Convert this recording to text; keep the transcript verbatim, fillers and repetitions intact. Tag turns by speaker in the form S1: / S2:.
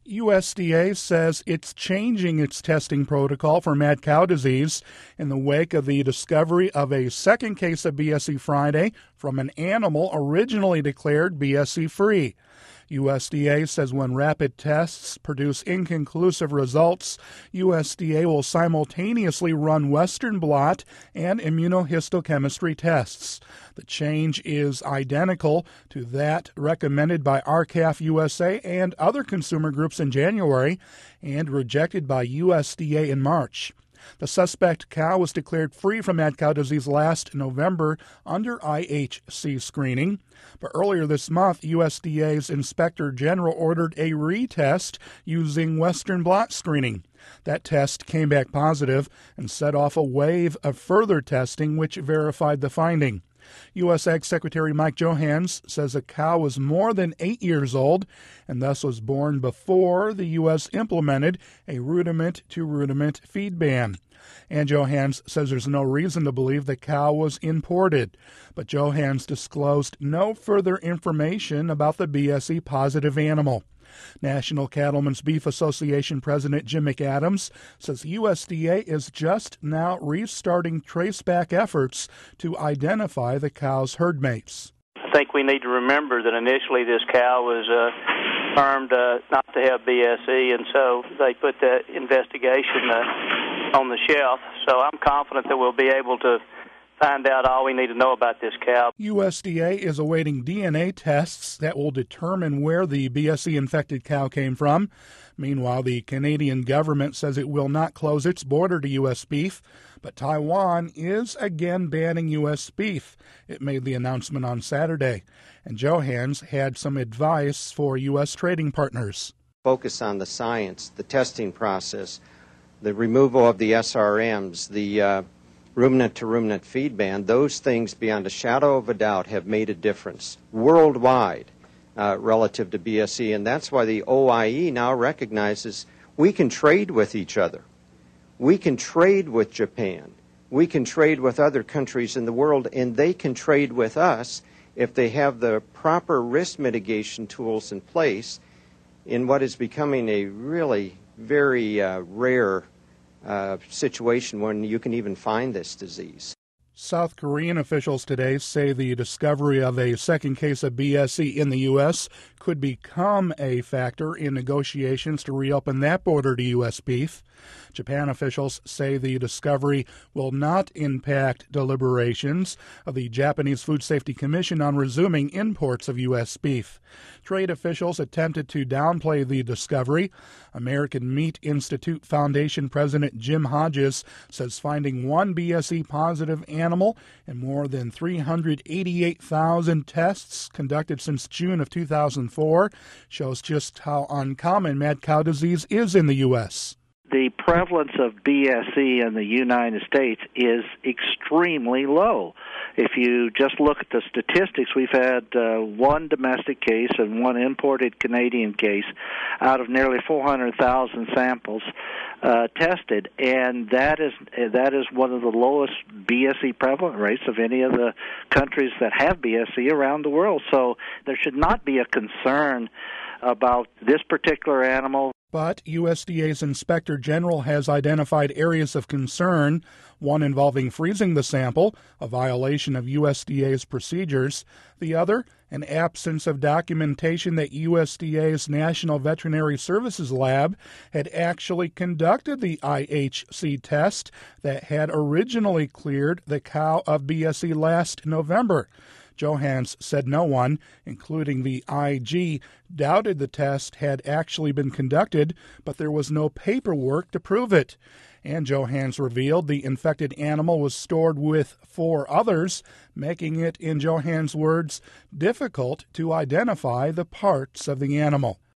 S1: U S D A says it's changing its testing protocol for mad cow disease in the wake of the discovery of a second case of B S E Friday from an animal originally declared B S E-free. U S D A says when rapid tests produce inconclusive results, U S D A will simultaneously run Western blot and immunohistochemistry tests. The change is identical to that recommended by R C A F U S A and other consumer groups in January and rejected by U S D A in March. The suspect cow was declared free from mad cow disease last November under I H C screening. But earlier this month, U S D A's Inspector General ordered a retest using Western blot screening. That test came back positive and set off a wave of further testing which verified the finding. U S Ag Secretary Mike Johanns says a cow was more than eight years old and thus was born before the U S implemented a rudiment-to-rudiment feed ban. And Johanns says there's no reason to believe the cow was imported. But Johanns disclosed no further information about the B S E-positive animal. National Cattlemen's Beef Association President Jim McAdams says U S D A is just now restarting traceback efforts to identify the cow's herd mates.
S2: I think we need to remember that initially this cow was uh, termed uh, not to have B S E, and so they put that investigation uh, on the shelf. So I'm confident that we'll be able to find out all we need to know about this cow.
S1: U S D A is awaiting D N A tests that will determine where the B S E-infected cow came from. Meanwhile, the Canadian government says it will not close its border to U S beef, but Taiwan is again banning U S beef. It made the announcement on Saturday, and Johanns had some advice for U S trading partners.
S3: Focus on the science, the testing process, the removal of the S R Ms, the uh, ruminant-to-ruminant feed ban. Those things, beyond a shadow of a doubt, have made a difference worldwide uh, relative to B S E, and that's why the O I E now recognizes we can trade with each other. We can trade with Japan. We can trade with other countries in the world, and they can trade with us if they have the proper risk mitigation tools in place in what is becoming a really very uh, rare Uh, situation when you can even find this disease.
S1: South Korean officials today say the discovery of a second case of B S E in the U S could become a factor in negotiations to reopen that border to U S beef. Japan officials say the discovery will not impact deliberations of the Japanese Food Safety Commission on resuming imports of U S beef. Trade officials attempted to downplay the discovery. American Meat Institute Foundation President Jim Hodges says finding one B S E-positive animal in more than three hundred eighty-eight thousand tests conducted since June of two thousand four shows just how uncommon mad cow disease is in the U S.
S4: The prevalence of B S E in the United States is extremely low. If you just look at the statistics, we've had uh, one domestic case and one imported Canadian case out of nearly four hundred thousand samples uh, tested, and that is that is one of the lowest B S E prevalent rates of any of the countries that have B S E around the world. So there should not be a concern about this particular animal.
S1: But U S D A's Inspector General has identified areas of concern, one involving freezing the sample, a violation of U S D A's procedures, the other, an absence of documentation that U S D A's National Veterinary Services Lab had actually conducted the I H C test that had originally cleared the cow of B S E last November. Johanns said no one, including the I G, doubted the test had actually been conducted, but there was no paperwork to prove it. And Johanns revealed the infected animal was stored with four others, making it, in Johanns' words, difficult to identify the parts of the animal.